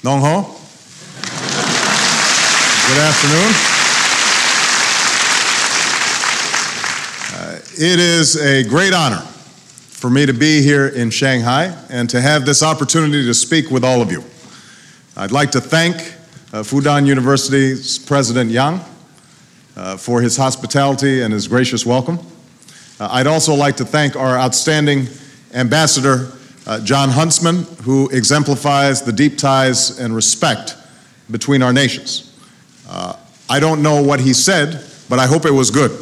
Nong Ho. Good afternoon. It is a great honor for me to be here in Shanghai and to have this opportunity to speak with all of you. I'd like to thank Fudan University's President Yang for his hospitality and his gracious welcome. I'd also like to thank our outstanding Ambassador, John Huntsman, who exemplifies the deep ties and respect between our nations. I don't know what he said, but I hope it was good.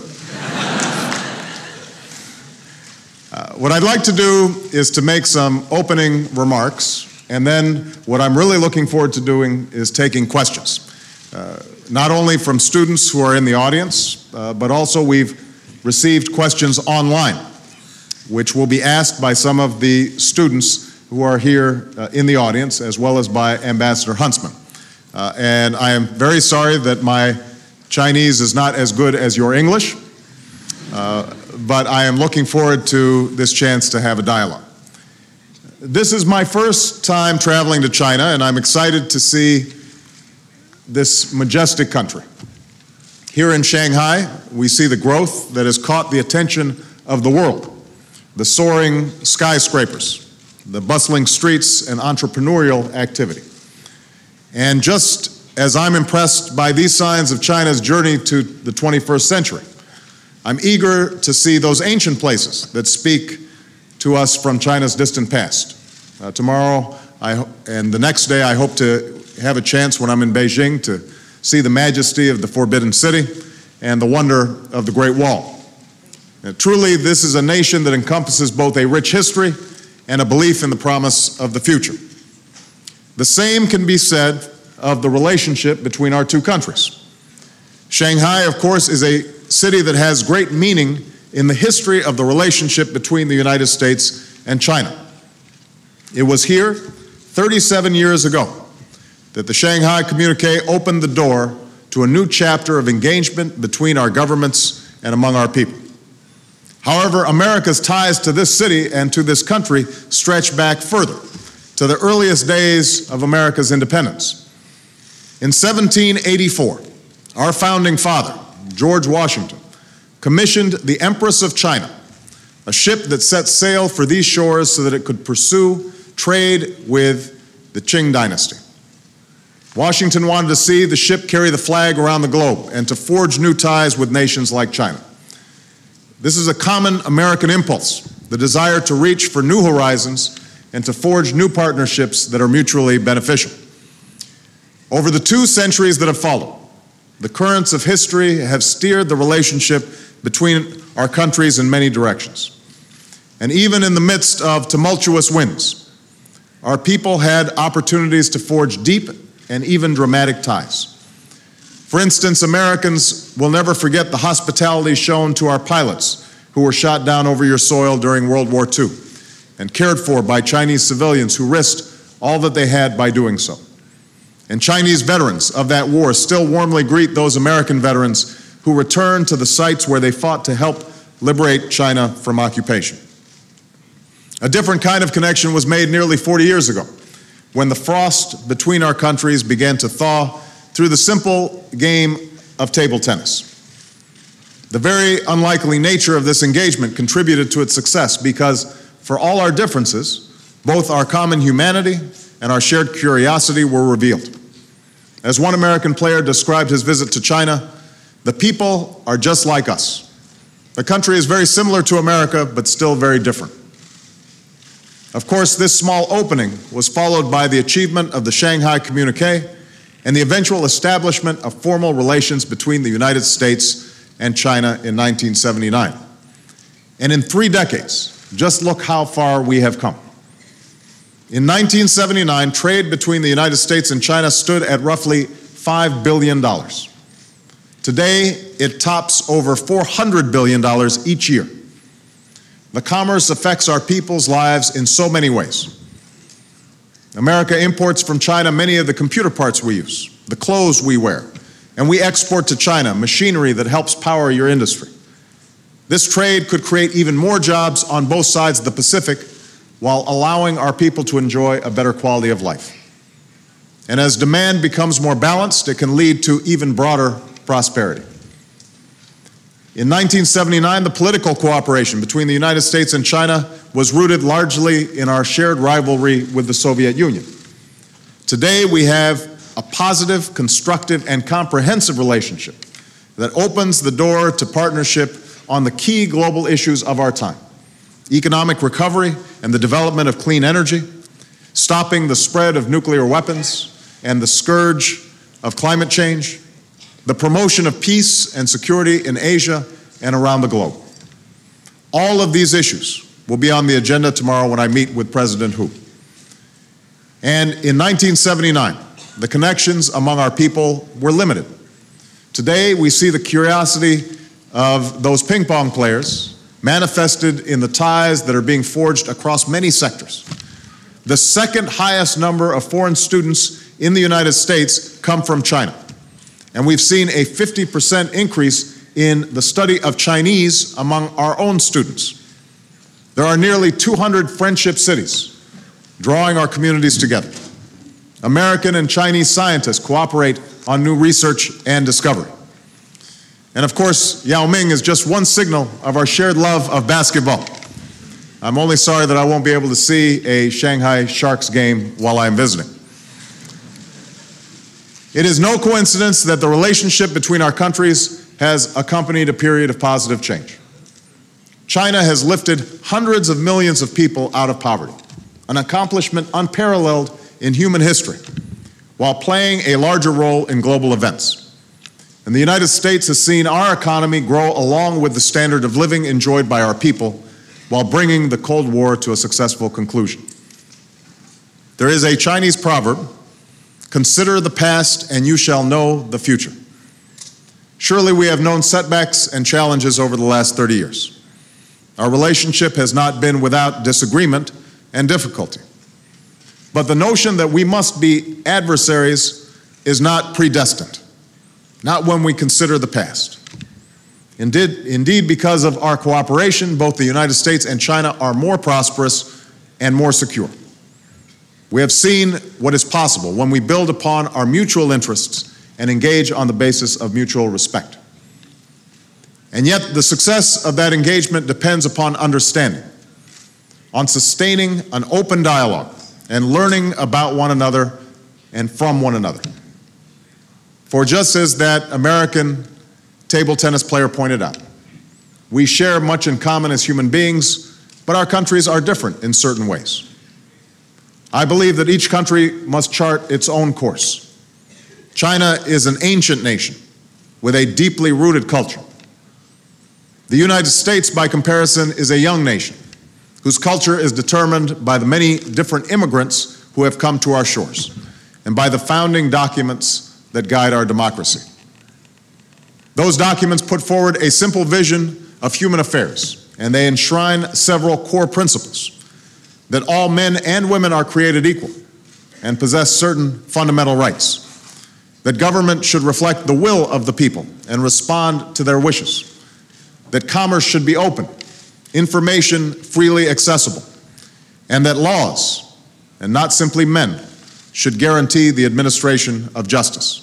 What I'd like to do is to make some opening remarks, and then what I'm really looking forward to doing is taking questions, not only from students who are in the audience, but also we've received questions online, which will be asked by some of the students who are here in the audience, as well as by Ambassador Huntsman. And I am very sorry that my Chinese is not as good as your English, but I am looking forward to this chance to have a dialogue. This is my first time traveling to China, and I'm excited to see this majestic country. Here in Shanghai, we see the growth that has caught the attention of the world, the soaring skyscrapers, the bustling streets, and entrepreneurial activity. And just as I'm impressed by these signs of China's journey to the 21st century, I'm eager to see those ancient places that speak to us from China's distant past. Tomorrow and the next day, I hope to have a chance when I'm in Beijing to see the majesty of the Forbidden City and the wonder of the Great Wall. And truly, this is a nation that encompasses both a rich history and a belief in the promise of the future. The same can be said of the relationship between our two countries. Shanghai, of course, is a city that has great meaning in the history of the relationship between the United States and China. It was here 37 years ago that the Shanghai Communique opened the door to a new chapter of engagement between our governments and among our people. However, America's ties to this city and to this country stretch back further, to the earliest days of America's independence. In 1784, our founding father, George Washington, commissioned the Empress of China, a ship that set sail for these shores so that it could pursue trade with the Qing dynasty. Washington wanted to see the ship carry the flag around the globe and to forge new ties with nations like China. This is a common American impulse, the desire to reach for new horizons and to forge new partnerships that are mutually beneficial. Over the 2 centuries that have followed, the currents of history have steered the relationship between our countries in many directions. And even in the midst of tumultuous winds, our people had opportunities to forge deep and even dramatic ties. For instance, Americans will never forget the hospitality shown to our pilots who were shot down over your soil during World War II and cared for by Chinese civilians who risked all that they had by doing so. And Chinese veterans of that war still warmly greet those American veterans who returned to the sites where they fought to help liberate China from occupation. A different kind of connection was made nearly 40 years ago, when the frost between our countries began to thaw through the simple game of table tennis. The very unlikely nature of this engagement contributed to its success because, for all our differences, both our common humanity and our shared curiosity were revealed. As one American player described his visit to China, the people are just like us. The country is very similar to America, but still very different. Of course, this small opening was followed by the achievement of the Shanghai Communique and the eventual establishment of formal relations between the United States and China in 1979. And in 3 decades, just look how far we have come. In 1979, trade between the United States and China stood at roughly $5 billion. Today, it tops over $400 billion each year. The commerce affects our people's lives in so many ways. America imports from China many of the computer parts we use, the clothes we wear, and we export to China machinery that helps power your industry. This trade could create even more jobs on both sides of the Pacific while allowing our people to enjoy a better quality of life. And as demand becomes more balanced, it can lead to even broader prosperity. In 1979, the political cooperation between the United States and China was rooted largely in our shared rivalry with the Soviet Union. Today, we have a positive, constructive, and comprehensive relationship that opens the door to partnership on the key global issues of our time: economic recovery and the development of clean energy, stopping the spread of nuclear weapons and the scourge of climate change, the promotion of peace and security in Asia and around the globe. All of these issues will be on the agenda tomorrow when I meet with President Hu. And in 1979, the connections among our people were limited. Today, we see the curiosity of those ping pong players manifested in the ties that are being forged across many sectors. The second highest number of foreign students in the United States come from China. And we've seen a 50% increase in the study of Chinese among our own students. There are nearly 200 friendship cities drawing our communities together. American and Chinese scientists cooperate on new research and discovery. And of course, Yao Ming is just one signal of our shared love of basketball. I'm only sorry that I won't be able to see a Shanghai Sharks game while I'm visiting. It is no coincidence that the relationship between our countries has accompanied a period of positive change. China has lifted hundreds of millions of people out of poverty, an accomplishment unparalleled in human history, while playing a larger role in global events. And the United States has seen our economy grow along with the standard of living enjoyed by our people, while bringing the Cold War to a successful conclusion. There is a Chinese proverb: "Consider the past and you shall know the future." Surely we have known setbacks and challenges over the last 30 years. Our relationship has not been without disagreement and difficulty. But the notion that we must be adversaries is not predestined, not when we consider the past. Indeed, because of our cooperation, both the United States and China are more prosperous and more secure. We have seen what is possible when we build upon our mutual interests and engage on the basis of mutual respect. And yet, the success of that engagement depends upon understanding, on sustaining an open dialogue and learning about one another and from one another. For just as that American table tennis player pointed out, we share much in common as human beings, but our countries are different in certain ways. I believe that each country must chart its own course. China is an ancient nation with a deeply rooted culture. The United States, by comparison, is a young nation whose culture is determined by the many different immigrants who have come to our shores and by the founding documents that guide our democracy. Those documents put forward a simple vision of human affairs, and they enshrine several core principles: that all men and women are created equal and possess certain fundamental rights, that government should reflect the will of the people and respond to their wishes, that commerce should be open, information freely accessible, and that laws, and not simply men, should guarantee the administration of justice.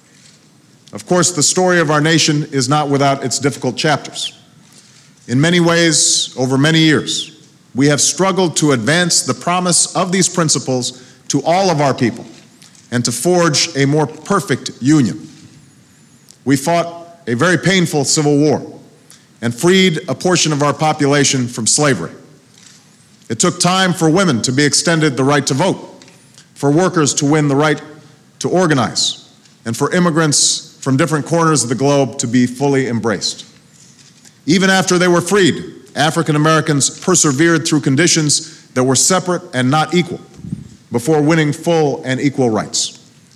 Of course, the story of our nation is not without its difficult chapters. In many ways, over many years, we have struggled to advance the promise of these principles to all of our people and to forge a more perfect union. We fought a very painful civil war and freed a portion of our population from slavery. It took time for women to be extended the right to vote, for workers to win the right to organize, and for immigrants from different corners of the globe to be fully embraced. Even after they were freed, African Americans persevered through conditions that were separate and not equal before winning full and equal rights.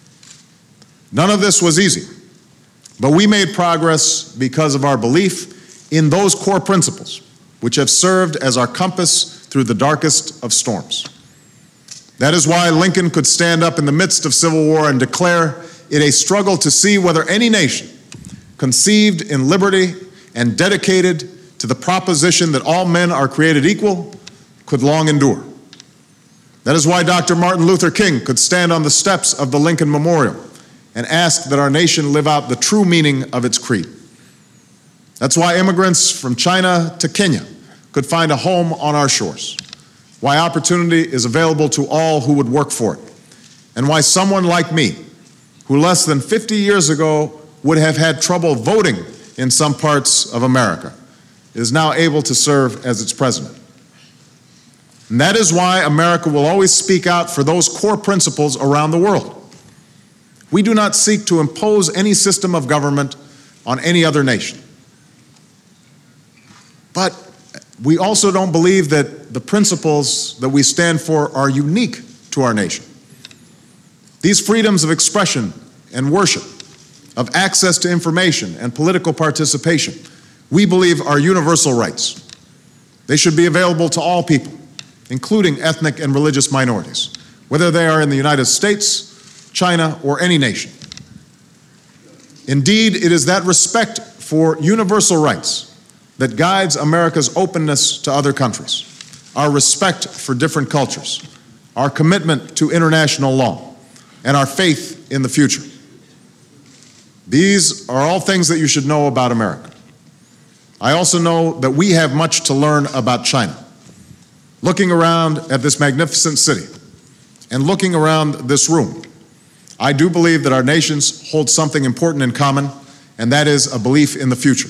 None of this was easy, but we made progress because of our belief in those core principles, which have served as our compass through the darkest of storms. That is why Lincoln could stand up in the midst of civil war and declare it a struggle to see whether any nation conceived in liberty and dedicated to the proposition that all men are created equal could long endure. That is why Dr. Martin Luther King could stand on the steps of the Lincoln Memorial and ask that our nation live out the true meaning of its creed. That's why immigrants from China to Kenya could find a home on our shores, why opportunity is available to all who would work for it, and why someone like me, who less than 50 years ago would have had trouble voting in some parts of America, is now able to serve as its president. And that is why America will always speak out for those core principles around the world. We do not seek to impose any system of government on any other nation. But we also don't believe that the principles that we stand for are unique to our nation. These freedoms of expression and worship, of access to information and political participation, we believe are universal rights. They should be available to all people, including ethnic and religious minorities, whether they are in the United States, China, or any nation. Indeed, it is that respect for universal rights that guides America's openness to other countries, our respect for different cultures, our commitment to international law, and our faith in the future. These are all things that you should know about America. I also know that we have much to learn about China. Looking around at this magnificent city and looking around this room, I do believe that our nations hold something important in common, and that is a belief in the future.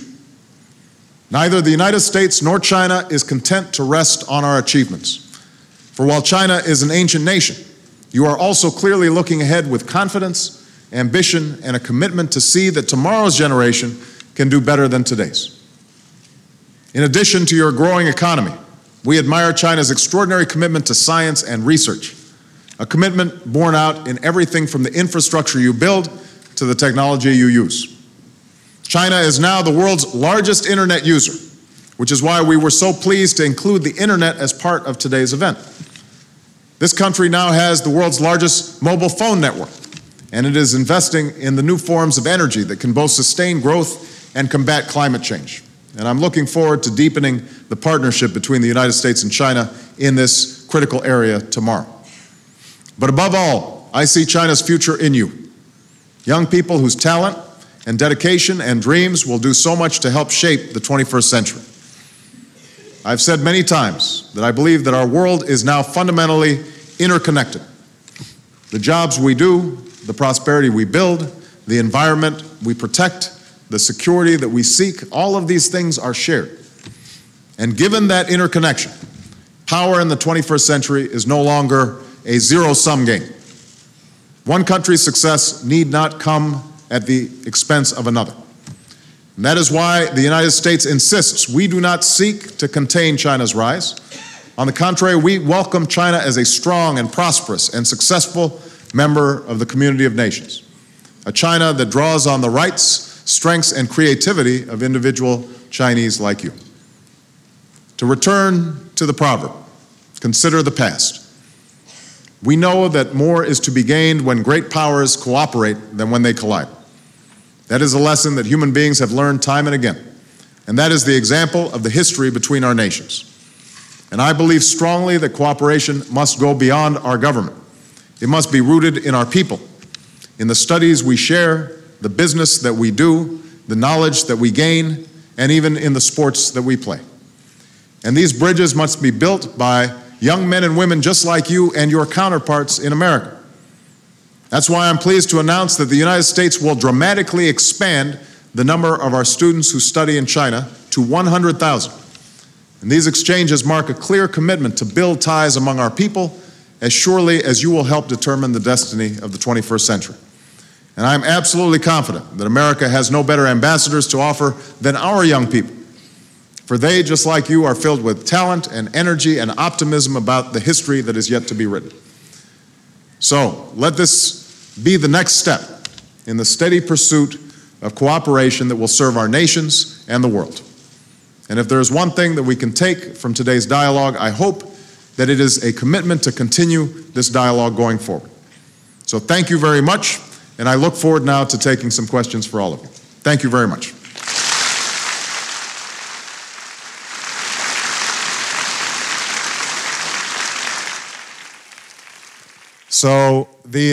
Neither the United States nor China is content to rest on our achievements. For while China is an ancient nation, you are also clearly looking ahead with confidence, ambition, and a commitment to see that tomorrow's generation can do better than today's. In addition to your growing economy, we admire China's extraordinary commitment to science and research, a commitment borne out in everything from the infrastructure you build to the technology you use. China is now the world's largest internet user, which is why we were so pleased to include the internet as part of today's event. This country now has the world's largest mobile phone network, and it is investing in the new forms of energy that can both sustain growth and combat climate change. And I'm looking forward to deepening the partnership between the United States and China in this critical area tomorrow. But above all, I see China's future in you, young people whose talent and dedication and dreams will do so much to help shape the 21st century. I've said many times that I believe that our world is now fundamentally interconnected. The jobs we do, the prosperity we build, the environment we protect, the security that we seek, all of these things are shared. And given that interconnection, power in the 21st century is no longer a zero-sum game. One country's success need not come at the expense of another. And that is why the United States insists we do not seek to contain China's rise. On the contrary, we welcome China as a strong and prosperous and successful member of the community of nations, a China that draws on the rights, strengths, and creativity of individual Chinese like you. To return to the proverb, consider the past. We know that more is to be gained when great powers cooperate than when they collide. That is a lesson that human beings have learned time and again, and that is the example of the history between our nations. And I believe strongly that cooperation must go beyond our government. It must be rooted in our people, in the studies we share, the business that we do, the knowledge that we gain, and even in the sports that we play. And these bridges must be built by young men and women just like you and your counterparts in America. That's why I'm pleased to announce that the United States will dramatically expand the number of our students who study in China to 100,000. And these exchanges mark a clear commitment to build ties among our people as surely as you will help determine the destiny of the 21st century. And I'm absolutely confident that America has no better ambassadors to offer than our young people. For they, just like you, are filled with talent and energy and optimism about the history that is yet to be written. So let this be the next step in the steady pursuit of cooperation that will serve our nations and the world. And if there is one thing that we can take from today's dialogue, I hope that it is a commitment to continue this dialogue going forward. So thank you very much, and I look forward now to taking some questions for all of you. Thank you very much. So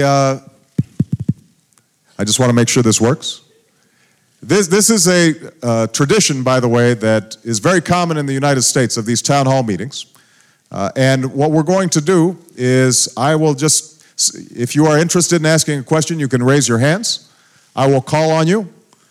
I just want to make sure this works. This is a tradition, by the way, that is very common in the United States of these town hall meetings. And what we're going to do is I will just, if you are interested in asking a question, you can raise your hands. I will call on you.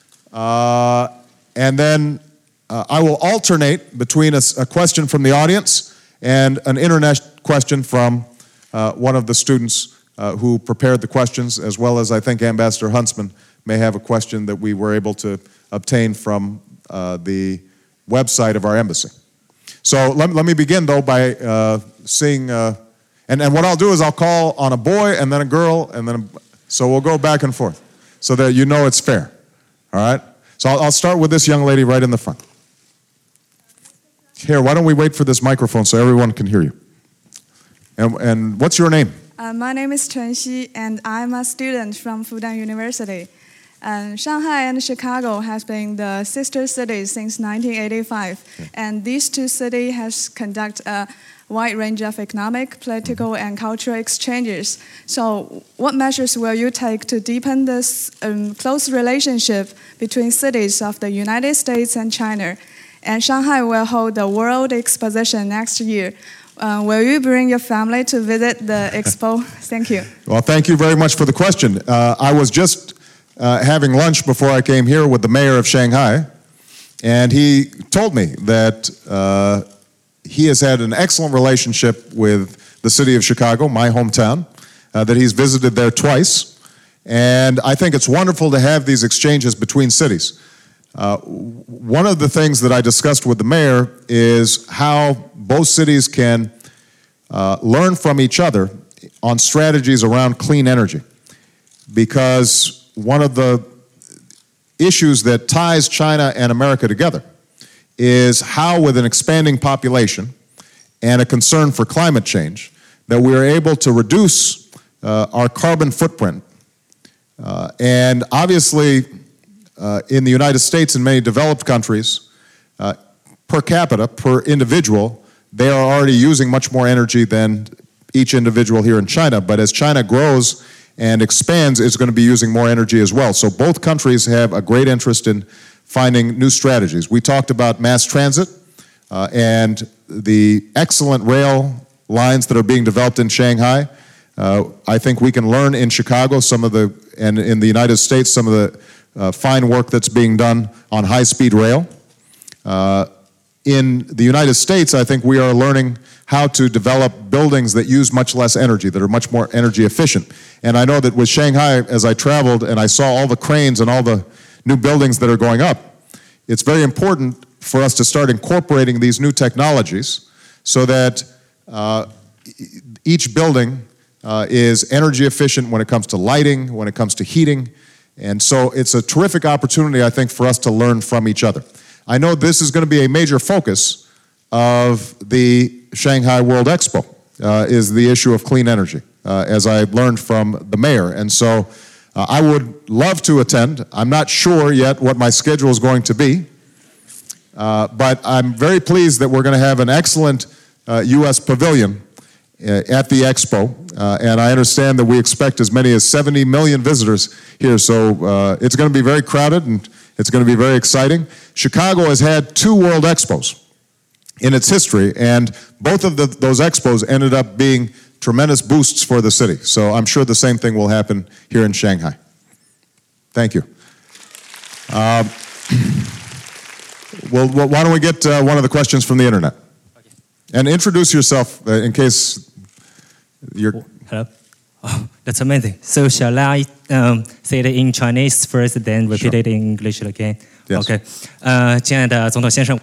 And then I will alternate between a question from the audience and an internet question from one of the students who prepared the questions, as well as I think Ambassador Huntsman may have a question that we were able to obtain from the website of our embassy. So let me begin, though, by seeing, and what I'll do is I'll call on a boy and then a girl, and then so we'll go back and forth so that you know it's fair, all right? So I'll start with this young lady right in the front. Here, why don't we wait for this microphone so everyone can hear you? And what's your name? My name is Chen Xi, and I'm a student from Fudan University. Shanghai and Chicago have been the sister cities since 1985, and these two cities have conducted a wide range of economic, political, and cultural exchanges. So what measures will you take to deepen this close relationship between cities of the United States and China? And Shanghai will hold the World Exposition next year. Will you bring your family to visit the expo? Thank you. Well, thank you very much for the question. I was just having lunch before I came here with the mayor of Shanghai, and he told me that he has had an excellent relationship with the city of Chicago, my hometown, that he's visited there twice, and I think it's wonderful to have these exchanges between cities. One of the things that I discussed with the mayor is how both cities can learn from each other on strategies around clean energy, because one of the issues that ties China and America together is how, with an expanding population and a concern for climate change, that we are able to reduce our carbon footprint. And obviously, in the United States and many developed countries, per capita, per individual, they are already using much more energy than each individual here in China. But as China grows and expands, it's going to be using more energy as well. So both countries have a great interest in finding new strategies. We talked about mass transit and the excellent rail lines that are being developed in Shanghai. I think we can learn in Chicago and in the United States, some of the fine work that's being done on high-speed rail. In the United States, I think we are learning how to develop buildings that use much less energy, that are much more energy efficient. And I know that with Shanghai, as I traveled and I saw all the cranes and all the new buildings that are going up, it's very important for us to start incorporating these new technologies so that each building is energy efficient when it comes to lighting, when it comes to heating. And so it's a terrific opportunity, I think, for us to learn from each other. I know this is going to be a major focus of the Shanghai World Expo, is the issue of clean energy, as I learned from the mayor. And so I would love to attend. I'm not sure yet what my schedule is going to be, but I'm very pleased that we're going to have an excellent U.S. pavilion at the Expo, and I understand that we expect as many as 70 million visitors here, so it's going to be very crowded and it's going to be very exciting. Chicago has had 2 World Expos in its history, and both of those expos ended up being tremendous boosts for the city, so I'm sure the same thing will happen here in Shanghai. Thank you. Well, why don't we get one of the questions from the internet? Okay. And introduce yourself in case you're... Hello. Oh, that's amazing. So shall I say it in Chinese first, then repeat it in English again? Yes. Okay. 亲爱的总统先生。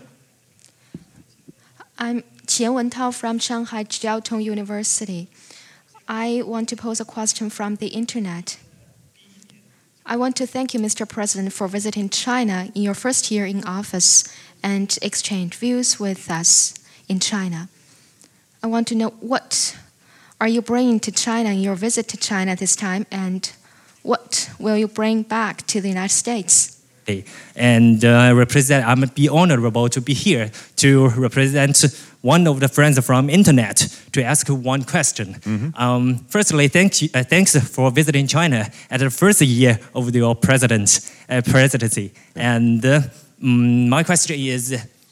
I'm Qian Wentao from Shanghai Jiao Tong University. I want to pose a question from the internet. I want to thank you, Mr. President, for visiting China in your first year in office and exchange views with us in China. I want to know what are you bringing to China in your visit to China this time, and what will you bring back to the United States? And I'm be honorable to be here to represent one of the friends from internet to ask one question. Firstly, thanks for visiting China at the first year of your presidency. And my question is,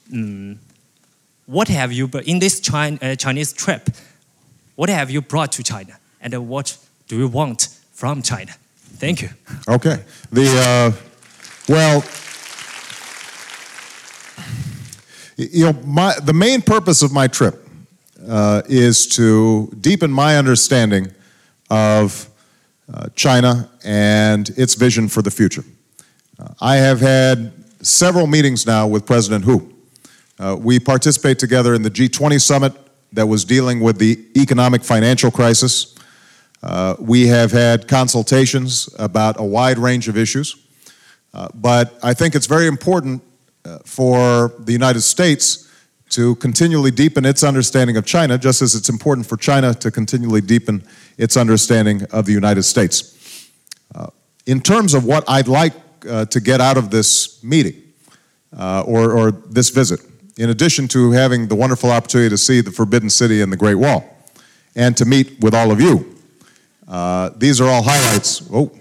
what have you in this Chinese trip? What have you brought to China, and what do you want from China? Thank you. Okay. The main purpose of my trip is to deepen my understanding of China and its vision for the future. I have had several meetings now with President Hu. We participate together in the G20 summit that was dealing with the economic financial crisis. We have had consultations about a wide range of issues. But I think it's very important for the United States to continually deepen its understanding of China, just as it's important for China to continually deepen its understanding of the United States. In terms of what I'd like to get out of this meeting or this visit, in addition to having the wonderful opportunity to see the Forbidden City and the Great Wall, and to meet with all of you, these are all highlights.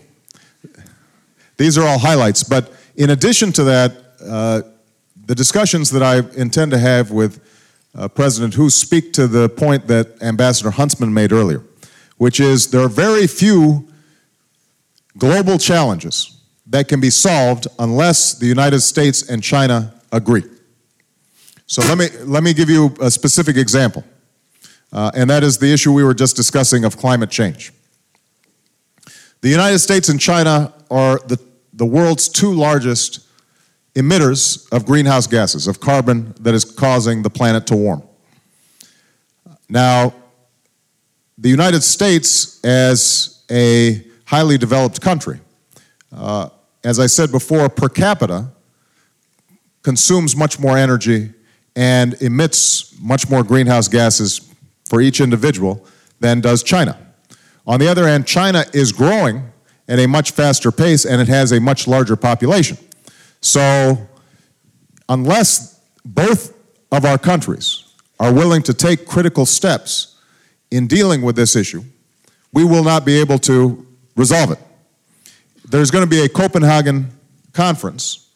These are all highlights, but in addition to that, the discussions that I intend to have with President Hu speak to the point that Ambassador Huntsman made earlier, which is there are very few global challenges that can be solved unless the United States and China agree. So let me give you a specific example, and that is the issue we were just discussing of climate change. The United States and China are the world's two largest emitters of greenhouse gases, of carbon that is causing the planet to warm. Now, the United States, as a highly developed country, as I said before, per capita, consumes much more energy and emits much more greenhouse gases for each individual than does China. On the other hand, China is growing at a much faster pace, and it has a much larger population. So unless both of our countries are willing to take critical steps in dealing with this issue, we will not be able to resolve it. There's going to be a Copenhagen conference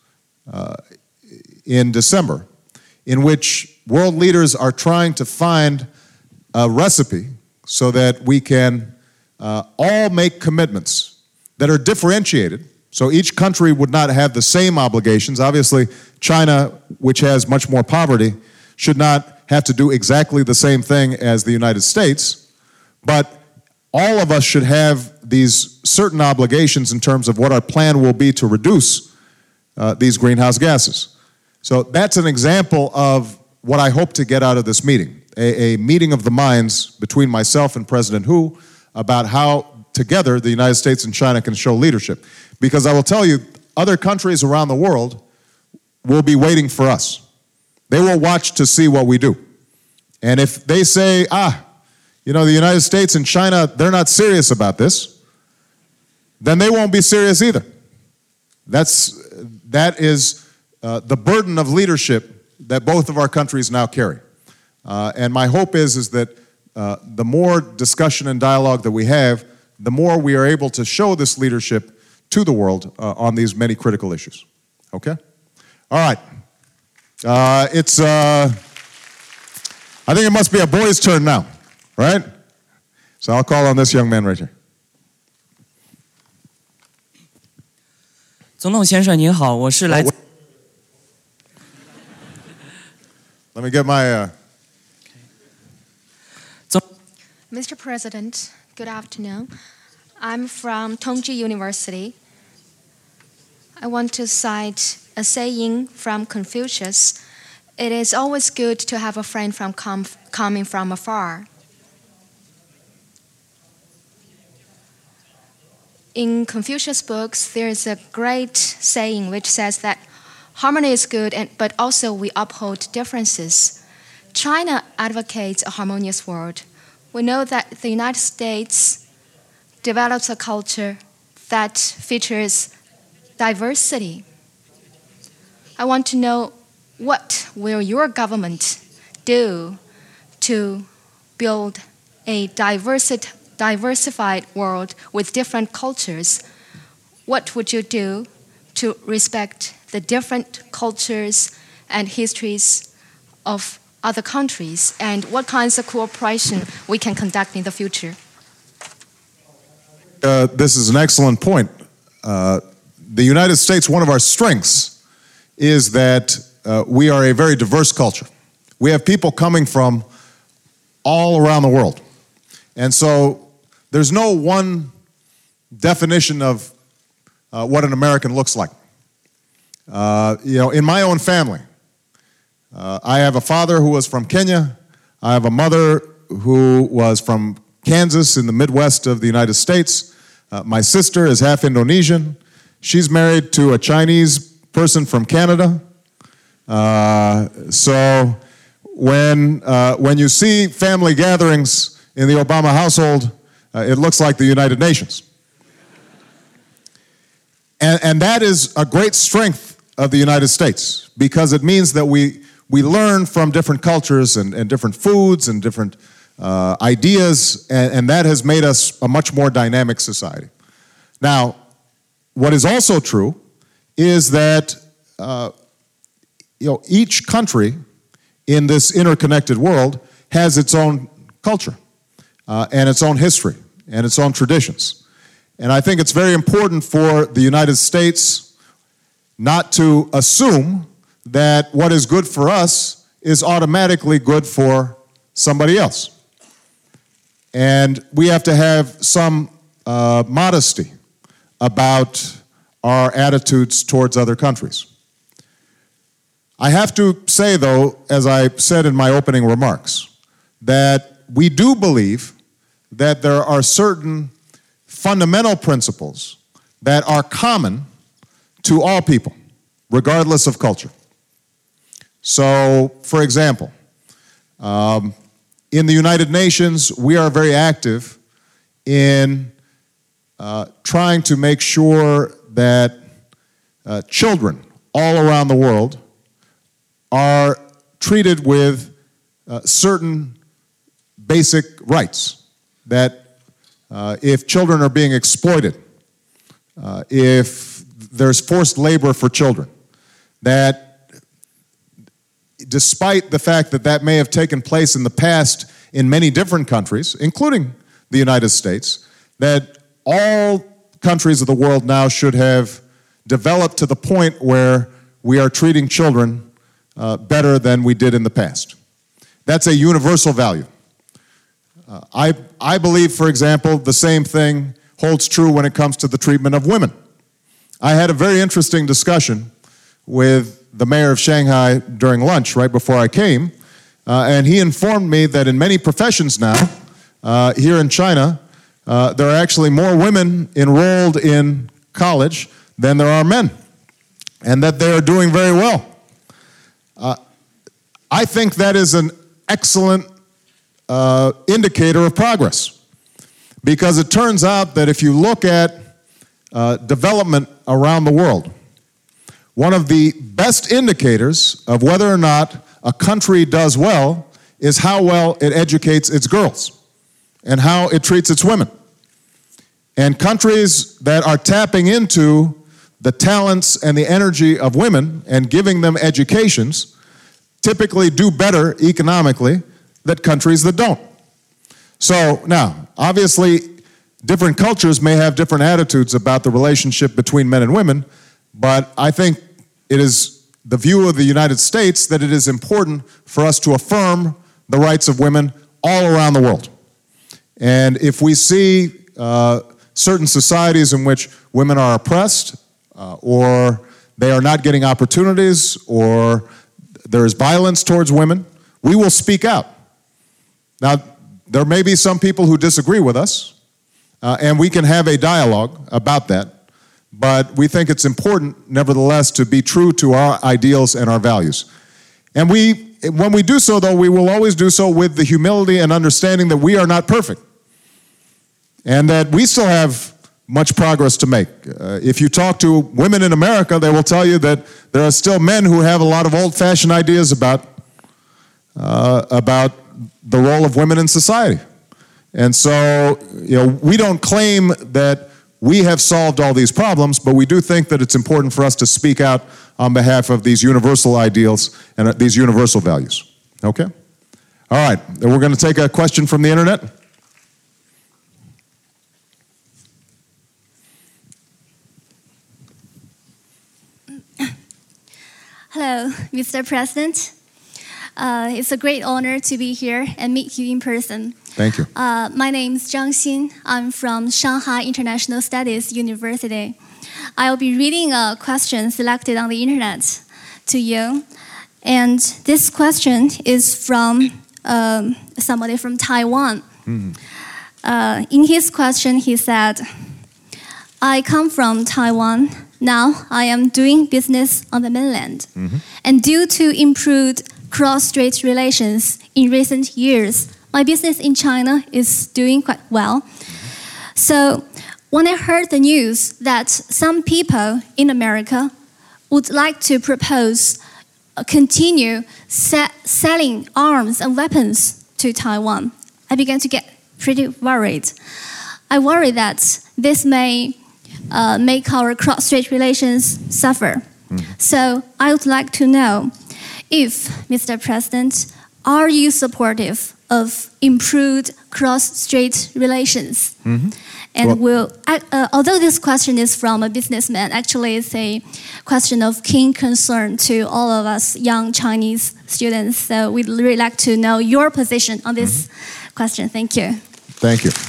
in December in which world leaders are trying to find a recipe so that we can all make commitments that are differentiated. So each country would not have the same obligations. Obviously, China, which has much more poverty, should not have to do exactly the same thing as the United States, but all of us should have these certain obligations in terms of what our plan will be to reduce these greenhouse gases. So that's an example of what I hope to get out of this meeting, a meeting of the minds between myself and President Hu about how together the United States and China can show leadership. Because I will tell you, other countries around the world will be waiting for us. They will watch to see what we do. And if they say, the United States and China, they're not serious about this, then they won't be serious either. That is the burden of leadership that both of our countries now carry. And my hope is that the more discussion and dialogue that we have, the more we are able to show this leadership to the world on these many critical issues. Okay? All right. I think it must be a boy's turn now, right? So I'll call on this young man right here. 总统先生您好，我是来自 Let me get my Mr. President, good afternoon. I'm from Tongji University. I want to cite a saying from Confucius. It is always good to have a friend coming from afar. In Confucius' books, there is a great saying which says that harmony is good, but also we uphold differences. China advocates a harmonious world. We know that the United States develops a culture that features diversity. I want to know, what will your government do to build a diversified world with different cultures? What would you do to respect the different cultures and histories of other countries? And what kinds of cooperation we can conduct in the future? This is an excellent point. The United States, one of our strengths is that we are a very diverse culture. We have people coming from all around the world. And so there's no one definition of what an American looks like. In my own family, I have a father who was from Kenya. I have a mother who was from Kansas in the Midwest of the United States. My sister is half Indonesian. She's married to a Chinese person from Canada. So when you see family gatherings in the Obama household, it looks like the United Nations. And that is a great strength of the United States, because it means that we learn from different cultures and different foods and different ideas, and that has made us a much more dynamic society. Now, what is also true is that each country in this interconnected world has its own culture and its own history and its own traditions. And I think it's very important for the United States not to assume that what is good for us is automatically good for somebody else. And we have to have some modesty about our attitudes towards other countries. I have to say, though, as I said in my opening remarks, that we do believe that there are certain fundamental principles that are common to all people, regardless of culture. So, for example, in the United Nations, we are very active in trying to make sure that children all around the world are treated with certain basic rights. That if children are being exploited, if there's forced labor for children, that despite the fact that that may have taken place in the past in many different countries, including the United States, that all countries of the world now should have developed to the point where we are treating children better than we did in the past. That's a universal value. I believe, for example, the same thing holds true when it comes to the treatment of women. I had a very interesting discussion with the mayor of Shanghai during lunch right before I came, and he informed me that in many professions now, here in China, there are actually more women enrolled in college than there are men, and that they are doing very well. I think that is an excellent indicator of progress, because it turns out that if you look at development around the world, one of the best indicators of whether or not a country does well is how well it educates its girls and how it treats its women. And countries that are tapping into the talents and the energy of women and giving them educations typically do better economically than countries that don't. So now, obviously, different cultures may have different attitudes about the relationship between men and women, but I think it is the view of the United States that it is important for us to affirm the rights of women all around the world. And if we see certain societies in which women are oppressed, or they are not getting opportunities, or there is violence towards women, we will speak out. Now, there may be some people who disagree with us, and we can have a dialogue about that, but we think it's important, nevertheless, to be true to our ideals and our values. And when we do so, though, we will always do so with the humility and understanding that we are not perfect, and that we still have much progress to make. If you talk to women in America, they will tell you that there are still men who have a lot of old-fashioned ideas about the role of women in society. And so, we don't claim that we have solved all these problems, but we do think that it's important for us to speak out on behalf of these universal ideals and these universal values. Okay? All right, we're going to take a question from the internet. Hello, Mr. President. It's a great honor to be here and meet you in person. Thank you. My name is Zhang Xin. I'm from Shanghai International Studies University. I'll be reading a question selected on the internet to you. And this question is from somebody from Taiwan. In his question, he said, I come from Taiwan. Now I am doing business on the mainland. And due to improved cross-strait relations in recent years, my business in China is doing quite well. So when I heard the news that some people in America would like to propose continue selling arms and weapons to Taiwan, I began to get pretty worried. I worry that this may make our cross-strait relations suffer. So I would like to know if, Mr. President, are you supportive of improved cross-strait relations? And although this question is from a businessman, actually it's a question of keen concern to all of us young Chinese students. So we'd really like to know your position on this question. Thank you. Thank you.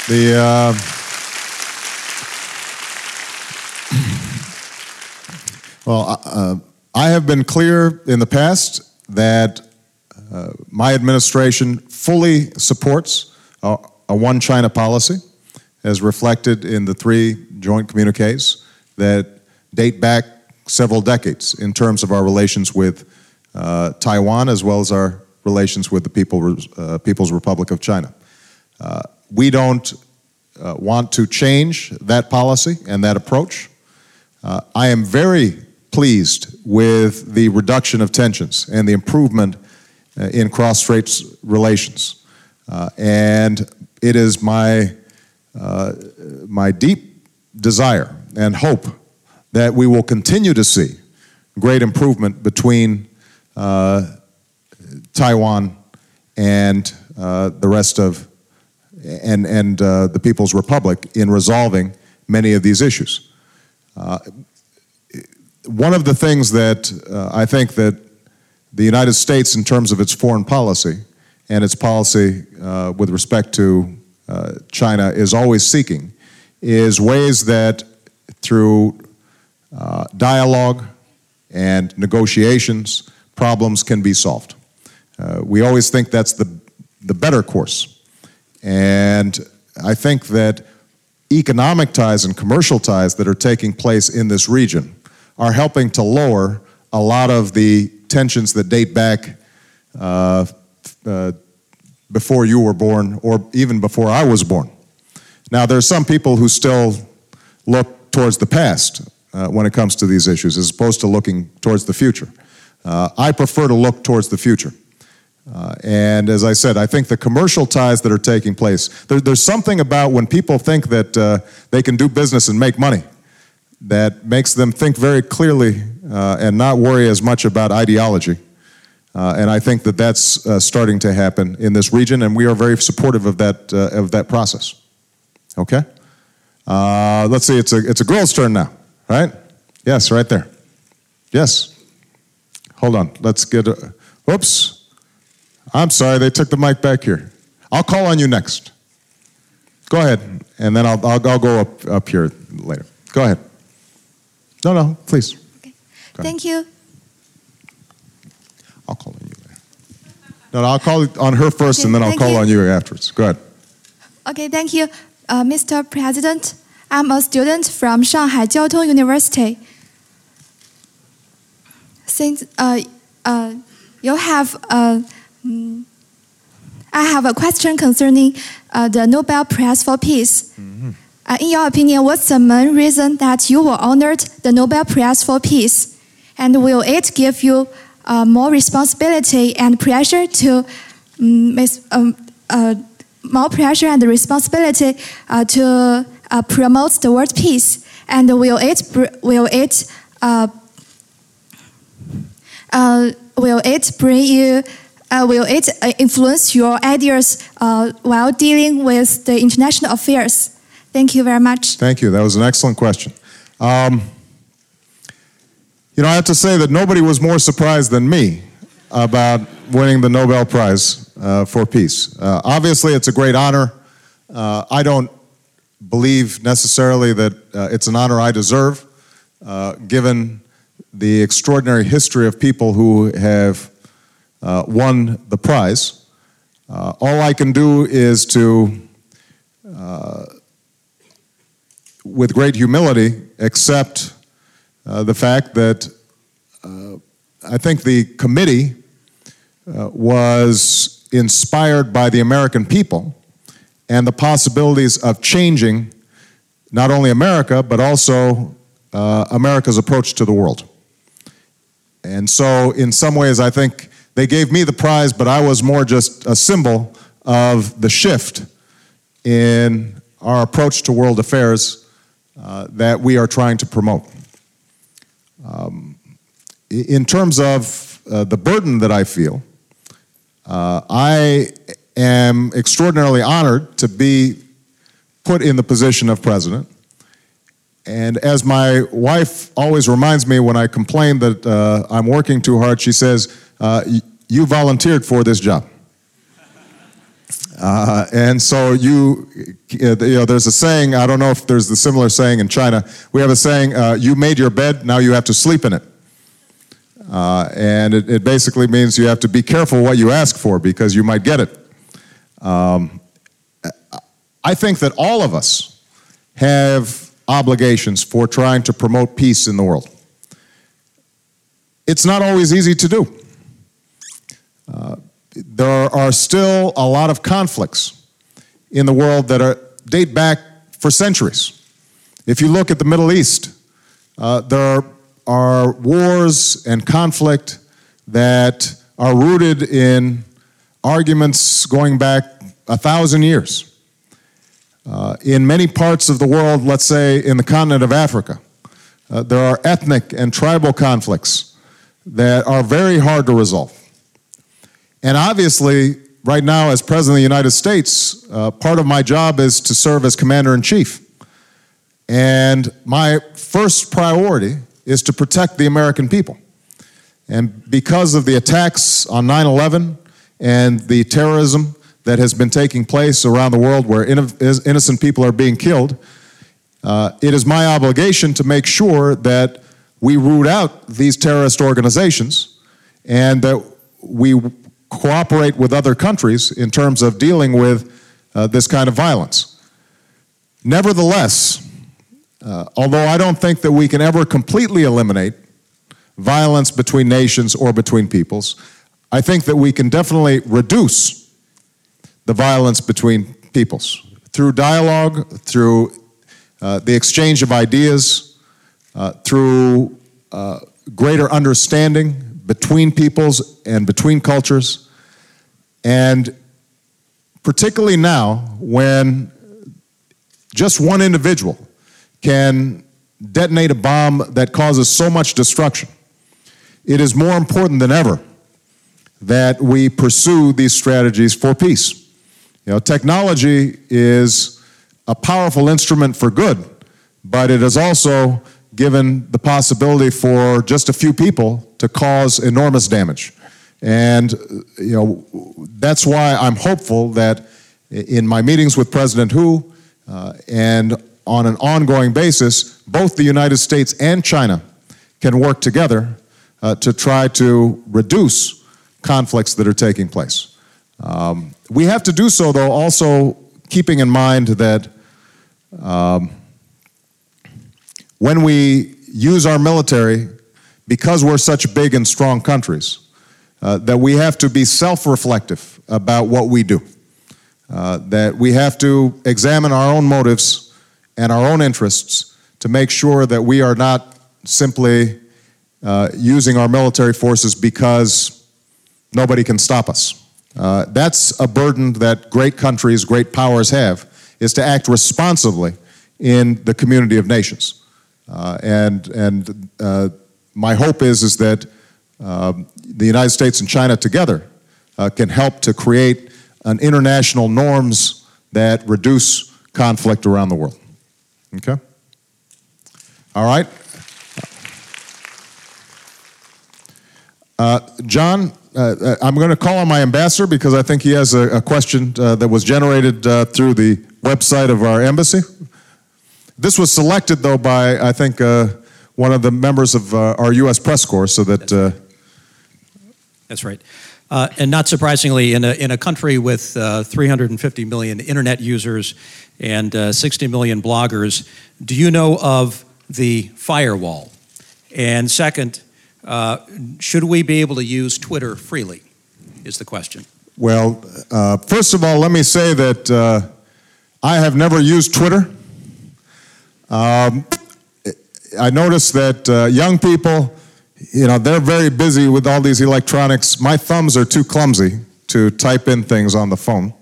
I have been clear in the past that my administration fully supports a one China policy, as reflected in the 3 joint communiques that date back several decades in terms of our relations with Taiwan, as well as our relations with the People's Republic of China. We don't want to change that policy and that approach. I am very pleased with the reduction of tensions and the improvement in cross-strait relations. And it is my deep desire and hope that we will continue to see great improvement between Taiwan and the rest of the People's Republic in resolving many of these issues. One of the things that I think that the United States, in terms of its foreign policy and its policy with respect to China, is always seeking, is ways that through dialogue and negotiations, problems can be solved. We always think that's the better course. And I think that economic ties and commercial ties that are taking place in this region are helping to lower a lot of the tensions that date back before you were born, or even before I was born. Now, there are some people who still look towards the past when it comes to these issues, as opposed to looking towards the future. I prefer to look towards the future. And as I said, I think the commercial ties that are taking place, there's something about when people think that they can do business and make money that makes them think very clearly and not worry as much about ideology. And I think that that's starting to happen in this region, and we are very supportive of that process. Okay? Let's see, it's a girl's turn now, right? Yes, right there. Yes. Hold on, let's get whoops. I'm sorry, they took the mic back here. I'll call on you next. Go ahead, and then I'll go up here later. Go ahead. No, please. Okay. Thank you. I'll call on you later. No, I'll call on her first, okay, and then I'll call on you afterwards. Go ahead. Okay, thank you. Mr. President, I'm a student from Shanghai Jiaotong University. Since you have, I have a question concerning the Nobel Prize for Peace. In your opinion, what's the main reason that you were honored the Nobel Prize for Peace? And will it give you more responsibility and pressure to more pressure and responsibility to promote the world peace? And will it influence your ideas while dealing with the international affairs? Thank you very much. Thank you. That was an excellent question. I have to say that nobody was more surprised than me about winning the Nobel Prize for Peace. Obviously, it's a great honor. I don't believe necessarily that it's an honor I deserve, given the extraordinary history of people who have won the prize. All I can do is to, with great humility, accept the fact that I think the committee was inspired by the American people and the possibilities of changing not only America, but also America's approach to the world. And so in some ways, I think they gave me the prize, but I was more just a symbol of the shift in our approach to world affairs that we are trying to promote. In terms of the burden that I feel, I am extraordinarily honored to be put in the position of president. And as my wife always reminds me when I complain that I'm working too hard, she says, you volunteered for this job. And so there's a saying, I don't know if there's the similar saying in China, we have a saying, you made your bed, now you have to sleep in it. And it basically means you have to be careful what you ask for because you might get it. I think that all of us have obligations for trying to promote peace in the world. It's not always easy to do. There are still a lot of conflicts in the world that date back for centuries. If you look at the Middle East, there are wars and conflict that are rooted in arguments going back 1,000 years. In many parts of the world, let's say in the continent of Africa, there are ethnic and tribal conflicts that are very hard to resolve. And obviously, right now, as President of the United States, part of my job is to serve as Commander-in-Chief. And my first priority is to protect the American people. And because of the attacks on 9/11 and the terrorism that has been taking place around the world where innocent people are being killed, it is my obligation to make sure that we root out these terrorist organizations and that we cooperate with other countries in terms of dealing with this kind of violence. Nevertheless, although I don't think that we can ever completely eliminate violence between nations or between peoples, I think that we can definitely reduce the violence between peoples through dialogue, through the exchange of ideas, through greater understanding between peoples and between cultures, and particularly now when just one individual can detonate a bomb that causes so much destruction, it is more important than ever that we pursue these strategies for peace. Technology is a powerful instrument for good, but it is also given the possibility for just a few people to cause enormous damage. And that's why I'm hopeful that in my meetings with President Hu and on an ongoing basis, both the United States and China can work together to try to reduce conflicts that are taking place. We have to do so, though, also keeping in mind that when we use our military, because we're such big and strong countries, that we have to be self-reflective about what we do, that we have to examine our own motives and our own interests to make sure that we are not simply using our military forces because nobody can stop us. That's a burden that great countries, great powers have, is to act responsibly in the community of nations. My hope is that the United States and China together can help to create an international norms that reduce conflict around the world. Okay? All right. John, I'm going to call on my ambassador because I think he has a question that was generated through the website of our embassy. This was selected, though, by, I think, one of the members of our U.S. press corps, so that... That's right. And not surprisingly, in a country with 350 million internet users and 60 million bloggers, do you know of the firewall? And second, should we be able to use Twitter freely, is the question. Well, first of all, let me say that I have never used Twitter. I noticed that young people, you know, they're very busy with all these electronics. My thumbs are too clumsy to type in things on the phone.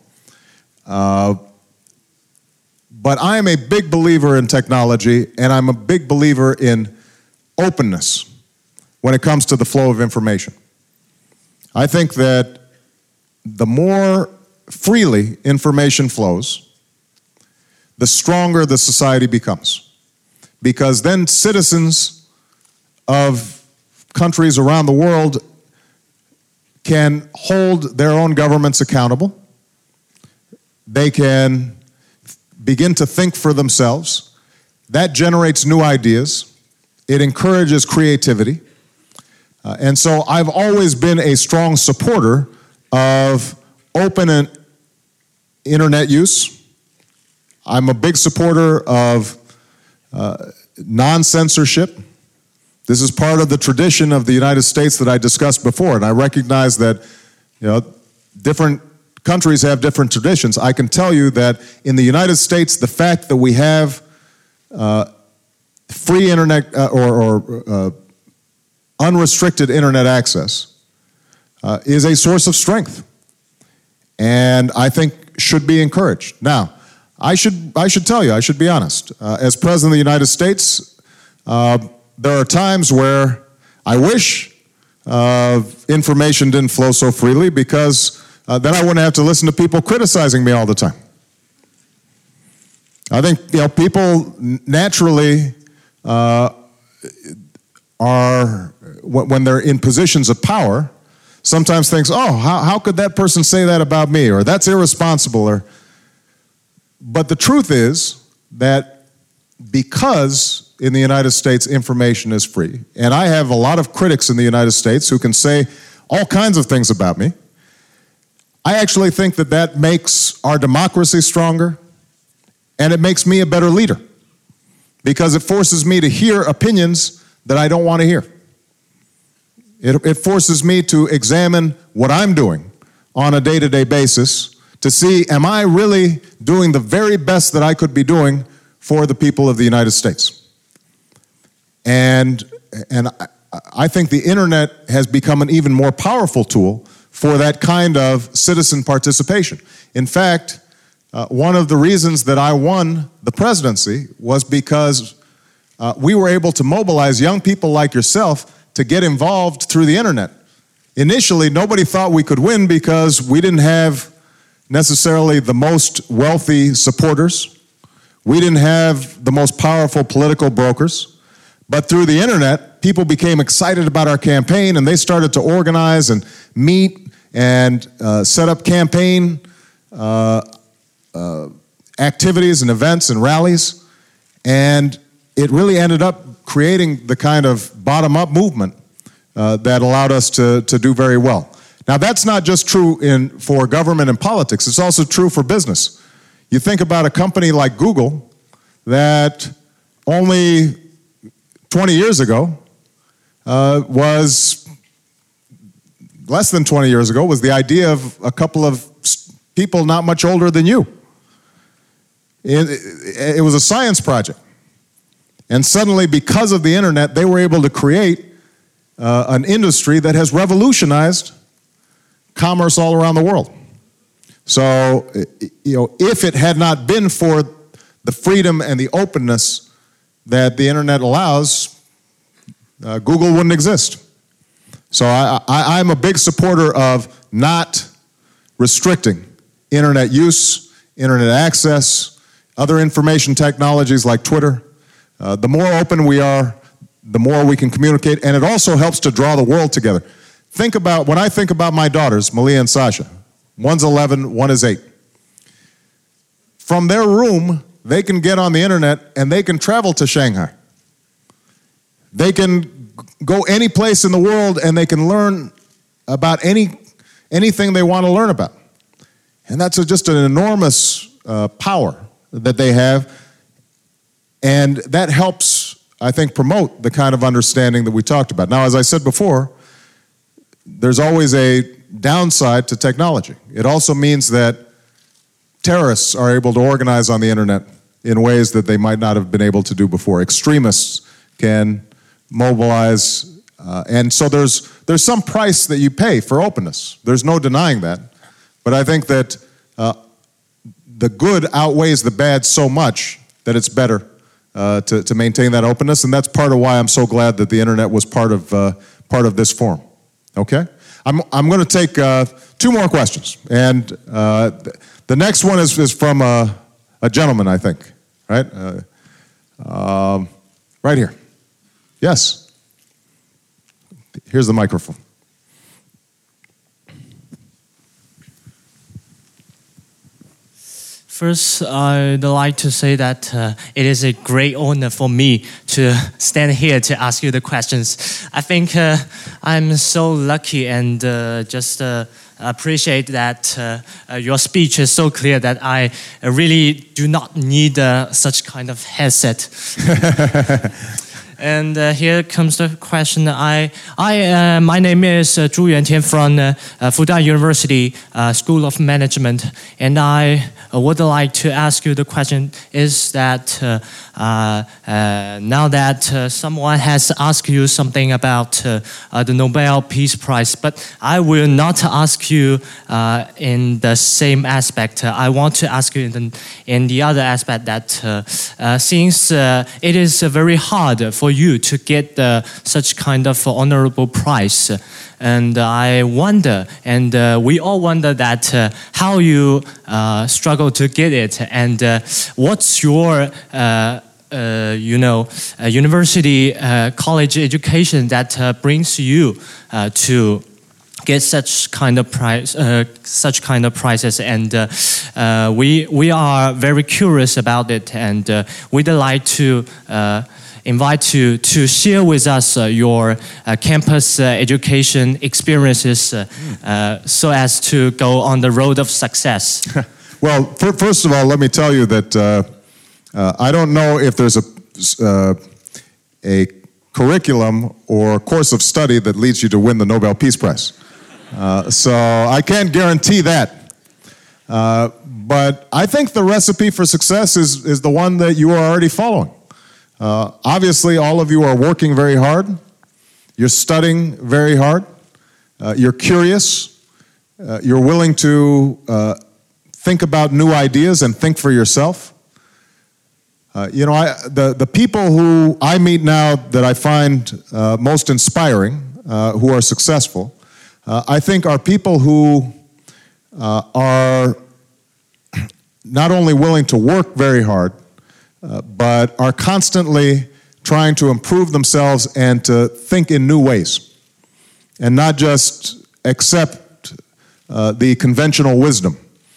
But I am a big believer in technology, and I'm a big believer in openness when it comes to the flow of information. I think that the more freely information flows, the stronger the society becomes. Because then citizens of countries around the world can hold their own governments accountable. They can begin to think for themselves. That generates new ideas. It encourages creativity. And so I've always been a strong supporter of open internet use. I'm a big supporter of non-censorship. This is part of the tradition of the United States that I discussed before, and I recognize that, you know, different countries have different traditions. I can tell you that in the United States, the fact that we have free internet or unrestricted internet access is a source of strength, and I think should be encouraged. Now, I should tell you, I should be honest. As President of the United States, there are times where I wish information didn't flow so freely, because then I wouldn't have to listen to people criticizing me all the time. I think, you know, people naturally are, when they're in positions of power, sometimes thinks, oh, how could that person say that about me? Or that's irresponsible. But the truth is that because in the United States information is free, and I have a lot of critics in the United States who can say all kinds of things about me, I actually think that that makes our democracy stronger, and it makes me a better leader, because it forces me to hear opinions that I don't want to hear. It forces me to examine what I'm doing on a day-to-day basis to see, am I really doing the very best that I could be doing for the people of the United States? And I think the internet has become an even more powerful tool for that kind of citizen participation. In fact, one of the reasons that I won the presidency was because we were able to mobilize young people like yourself to get involved through the internet. Initially, nobody thought we could win because we didn't have necessarily the most wealthy supporters. We didn't have the most powerful political brokers. But through the internet, people became excited about our campaign, and they started to organize and meet and set up campaign activities and events and rallies. And it really ended up creating the kind of bottom-up movement that allowed us to do very well. Now, that's not just true for government and politics. It's also true for business. You think about a company like Google that only 20 years ago was less than 20 years ago was the idea of a couple of people not much older than you. It was a science project. And suddenly, because of the internet, they were able to create an industry that has revolutionized commerce all around the world. So, if it had not been for the freedom and the openness that the internet allows, Google wouldn't exist. So I'm a big supporter of not restricting internet use, internet access, other information technologies like Twitter. The more open we are, the more we can communicate, and it also helps to draw the world together. When I think about my daughters, Malia and Sasha, one's 11, one is 8. From their room, they can get on the internet and they can travel to Shanghai. They can go any place in the world and they can learn about anything they want to learn about. And that's just an enormous power that they have. And that helps, I think, promote the kind of understanding that we talked about. Now, as I said before, there's always a downside to technology. It also means that terrorists are able to organize on the internet in ways that they might not have been able to do before. Extremists can mobilize, and so there's some price that you pay for openness. There's no denying that. But I think that the good outweighs the bad so much that it's better to maintain that openness, and that's part of why I'm so glad that the internet was part of this forum. Okay? I'm going to take 2 more questions, and the next one is from a gentleman, I think, right? Right here. Yes. Here's the microphone. First, I'd like to say that it is a great honor for me to stand here to ask you the questions. I think I'm so lucky and just appreciate that your speech is so clear that I really do not need such kind of headset. And here comes the question. My name is Zhu Yuantian from Fudan University School of Management, and I would like to ask you the question is that now that someone has asked you something about the Nobel Peace Prize, but I will not ask you in the same aspect. I want to ask you in the other aspect that since it is very hard for you to get such kind of honorable prize, and I wonder, and we all wonder that how you struggle to get it, and what's your university college education that brings you to get such kind of prize, such kind of prizes, and we are very curious about it, and we'd like to invite you to share with us your campus education experiences so as to go on the road of success. Well, first of all, let me tell you that I don't know if there's a curriculum or course of study that leads you to win the Nobel Peace Prize. So I can't guarantee that. But I think the recipe for success is the one that you are already following. Obviously, all of you are working very hard. You're studying very hard. You're curious. You're willing to think about new ideas and think for yourself. The people who I meet now that I find most inspiring, who are successful, I think are people who are not only willing to work very hard, but are constantly trying to improve themselves and to think in new ways, and not just accept the conventional wisdom.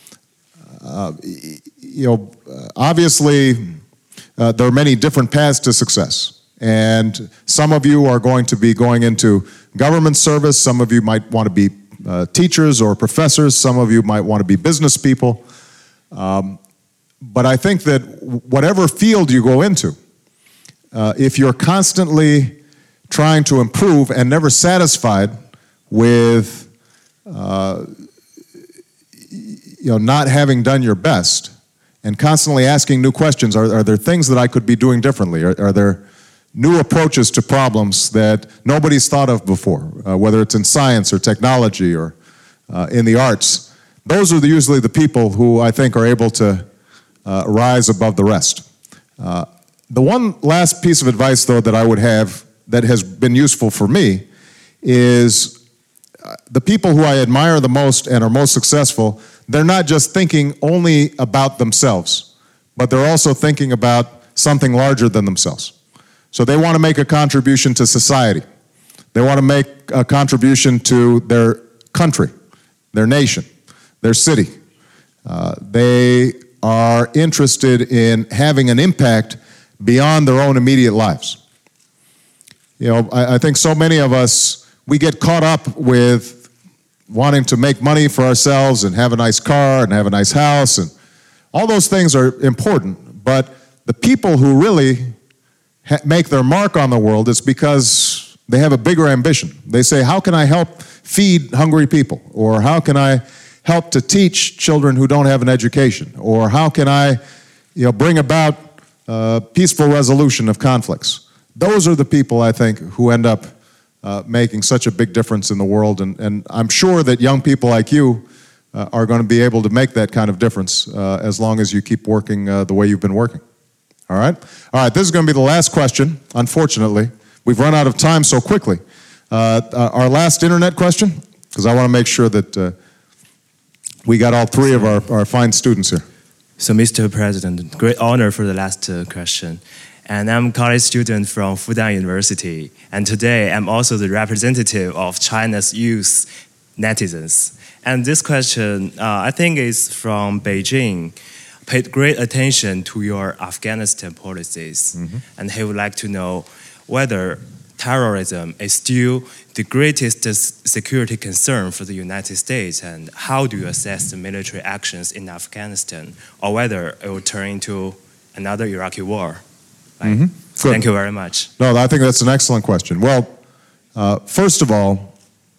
Obviously, there are many different paths to success, and some of you are going to be going into government service, some of you might want to be teachers or professors, some of you might want to be business people. But I think that whatever field you go into, if you're constantly trying to improve and never satisfied with not having done your best, and constantly asking new questions. Are there things that I could be doing differently? Are there new approaches to problems that nobody's thought of before, whether it's in science or technology or in the arts? Those are usually the people who I think are able to rise above the rest. The one last piece of advice, though, that I would have that has been useful for me is the people who I admire the most and are most successful, they're not just thinking only about themselves, but they're also thinking about something larger than themselves. So they want to make a contribution to society. They want to make a contribution to their country, their nation, their city. They are interested in having an impact beyond their own immediate lives. You know, I think so many of us, we get caught up with wanting to make money for ourselves and have a nice car and have a nice house, and all those things are important, but the people who really make their mark on the world is because they have a bigger ambition. They say, how can I help feed hungry people? Or how can I help to teach children who don't have an education? Or how can I, bring about peaceful resolution of conflicts? Those are the people, I think, who end up making such a big difference in the world. And I'm sure that young people like you are going to be able to make that kind of difference as long as you keep working the way you've been working. All right? All right, this is going to be the last question, unfortunately. We've run out of time so quickly. Our last internet question, because I want to make sure that we got all three of our fine students here. So, Mr. President, great honor for the last question. And I'm a college student from Fudan University. And today, I'm also the representative of China's youth netizens. And this question, I think, is from Beijing. Paid great attention to your Afghanistan policies. Mm-hmm. And he would like to know whether terrorism is still the greatest security concern for the United States, and how do you assess the military actions in Afghanistan, or whether it will turn into another Iraqi war? Mm-hmm. Thank you very much. No, I think that's an excellent question. Well, first of all,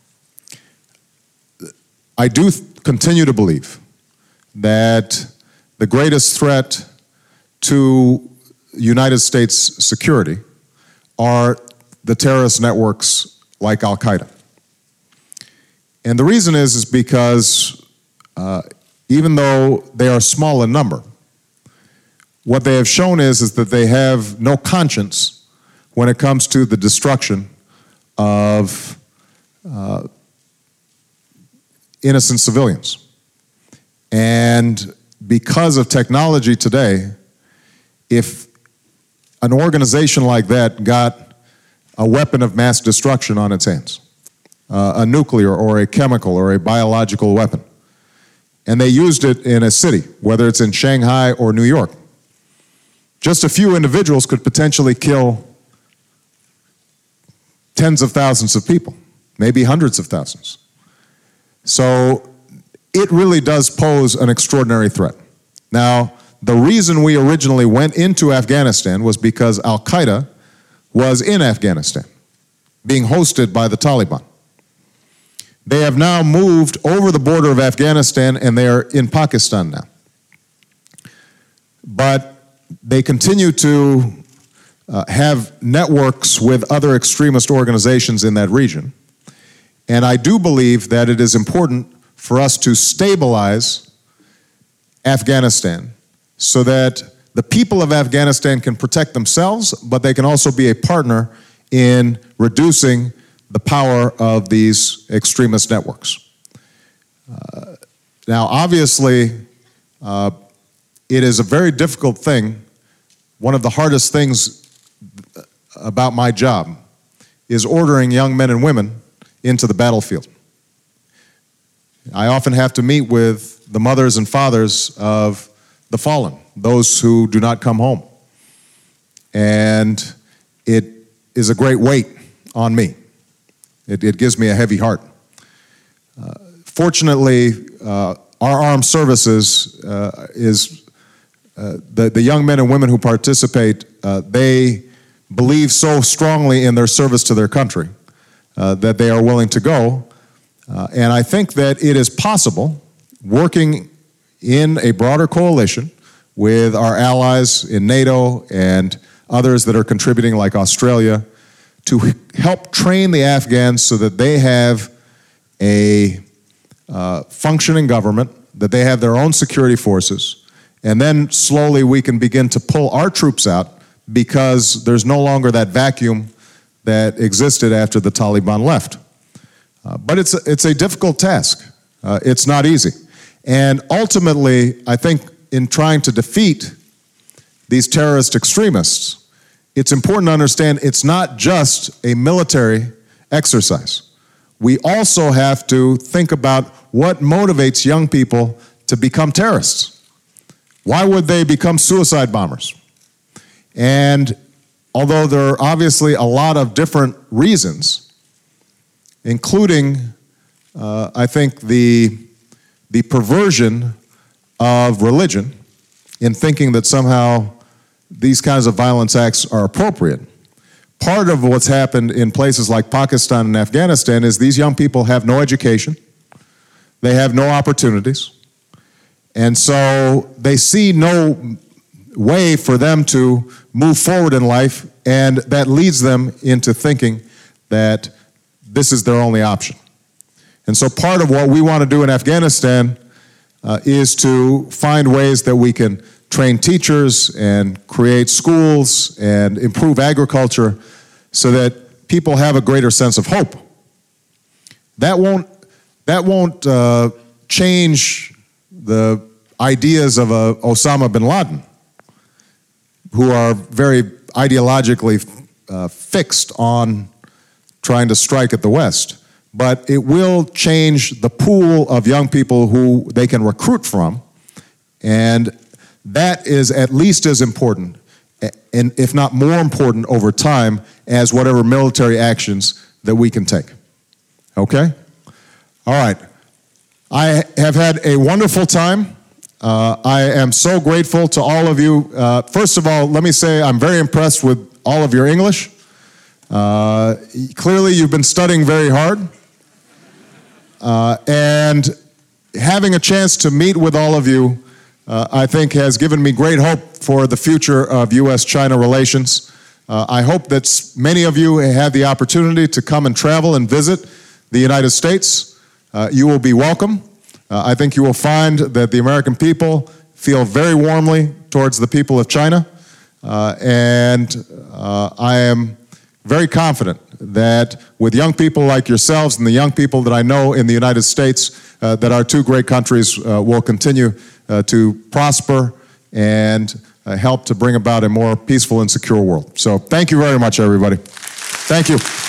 I do continue to believe that the greatest threat to United States security are the terrorist networks like Al-Qaeda. And the reason is because even though they are small in number, what they have shown is that they have no conscience when it comes to the destruction of innocent civilians. And because of technology today, if an organization like that got a weapon of mass destruction on its hands, a nuclear or a chemical or a biological weapon, and they used it in a city, whether it's in Shanghai or New York, just a few individuals could potentially kill tens of thousands of people, maybe hundreds of thousands. So it really does pose an extraordinary threat. Now, the reason we originally went into Afghanistan was because Al-Qaeda was in Afghanistan, being hosted by the Taliban. They have now moved over the border of Afghanistan, and they are in Pakistan now. But they continue to have networks with other extremist organizations in that region. And I do believe that it is important for us to stabilize Afghanistan so that the people of Afghanistan can protect themselves, but they can also be a partner in reducing the power of these extremist networks. Now, obviously, it is a very difficult thing. One of the hardest things about my job is ordering young men and women into the battlefield. I often have to meet with the mothers and fathers of the fallen, those who do not come home. And it is a great weight on me. It gives me a heavy heart. Fortunately, our armed services the young men and women who participate, they believe so strongly in their service to their country that they are willing to go. And I think that it is possible, working in a broader coalition with our allies in NATO and others that are contributing like Australia to help train the Afghans so that they have a functioning government, that they have their own security forces, and then slowly we can begin to pull our troops out because there's no longer that vacuum that existed after the Taliban left. But it's a difficult task. It's not easy. And ultimately, I think in trying to defeat these terrorist extremists, it's important to understand it's not just a military exercise. We also have to think about what motivates young people to become terrorists. Why would they become suicide bombers? And although there are obviously a lot of different reasons, including, I think, the perversion of religion in thinking that somehow these kinds of violence acts are appropriate. Part of what's happened in places like Pakistan and Afghanistan is these young people have no education, they have no opportunities, and so they see no way for them to move forward in life, and that leads them into thinking that this is their only option. And so part of what we want to do in Afghanistan is to find ways that we can train teachers and create schools and improve agriculture so that people have a greater sense of hope. That won't change the ideas of Osama bin Laden, who are very ideologically fixed on trying to strike at the West. But it will change the pool of young people who they can recruit from, and that is at least as important, and if not more important over time, as whatever military actions that we can take. Okay? All right. I have had a wonderful time. I am so grateful to all of you. First of all, let me say I'm very impressed with all of your English. Clearly, you've been studying very hard. And having a chance to meet with all of you, I think has given me great hope for the future of U.S.-China relations. I hope that many of you have the opportunity to come and travel and visit the United States. You will be welcome. I think you will find that the American people feel very warmly towards the people of China. And I am very confident that with young people like yourselves and the young people that I know in the United States, that our two great countries will continue to prosper and help to bring about a more peaceful and secure world. So thank you very much, everybody. Thank you.